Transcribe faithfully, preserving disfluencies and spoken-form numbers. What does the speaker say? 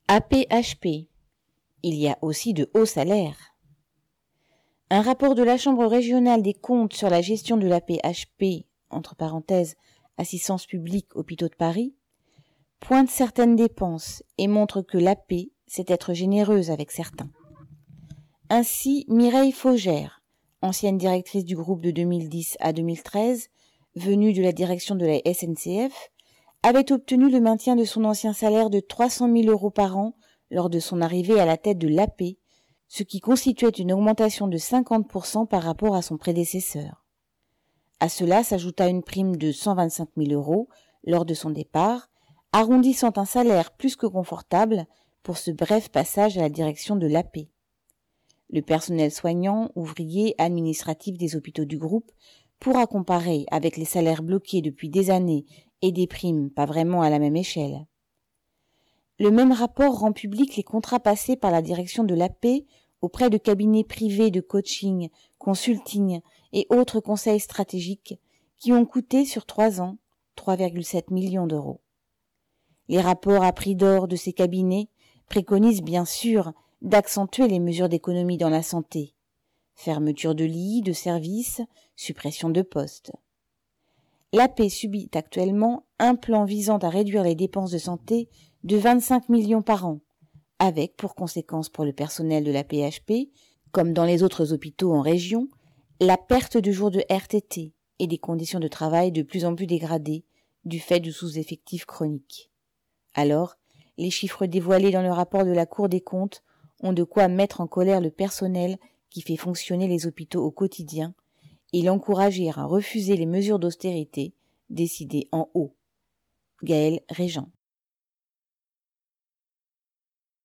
A P H P. Il y a aussi de hauts salaires. Un rapport de la Chambre régionale des comptes sur la gestion de l'A P H P, entre parenthèses, Assistance publique Hôpitaux de Paris, pointe certaines dépenses et montre que l'A P, c'est être généreuse avec certains. Ainsi, Mireille Faugère, ancienne directrice du groupe de deux mille dix à deux mille treize, venue de la direction de la S N C F, avait obtenu le maintien de son ancien salaire de trois cent mille euros par an lors de son arrivée à la tête de l'A P, ce qui constituait une augmentation de cinquante pour cent par rapport à son prédécesseur. À cela s'ajouta une prime de cent vingt-cinq mille euros lors de son départ, arrondissant un salaire plus que confortable pour ce bref passage à la direction de l'A P. Le personnel soignant, ouvrier, administratif des hôpitaux du groupe pourra comparer avec les salaires bloqués depuis des années et des primes pas vraiment à la même échelle. Le même rapport rend public les contrats passés par la direction de l'A P auprès de cabinets privés de coaching, consulting et autres conseils stratégiques qui ont coûté sur trois ans trois virgule sept millions d'euros. Les rapports à prix d'or de ces cabinets préconisent bien sûr d'accentuer les mesures d'économie dans la santé. Fermeture de lits, de services, suppression de postes. L'A P subit actuellement un plan visant à réduire les dépenses de santé de vingt-cinq millions par an, avec pour conséquence pour le personnel de l'A P H P, comme dans les autres hôpitaux en région, la perte de jours de R T T et des conditions de travail de plus en plus dégradées du fait du sous-effectif chronique. Alors, les chiffres dévoilés dans le rapport de la Cour des comptes ont de quoi mettre en colère le personnel qui fait fonctionner les hôpitaux au quotidien et l'encourager à refuser les mesures d'austérité décidées en haut. Gaëlle Régent.